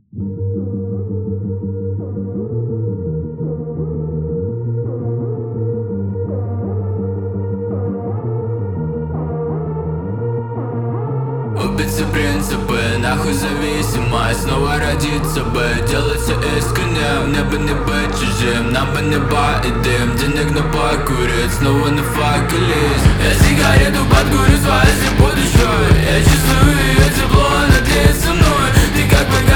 Убийцы принципы, нахуй зависимость, снова родиться бы, делать все искренним, мне бы не быть чужим, нам бы небо и дым, денег на покурить, снова на факелись. Я сигарету подкурю с вас и будущую, я чувствую ее тепло над ней со мной, ты как бы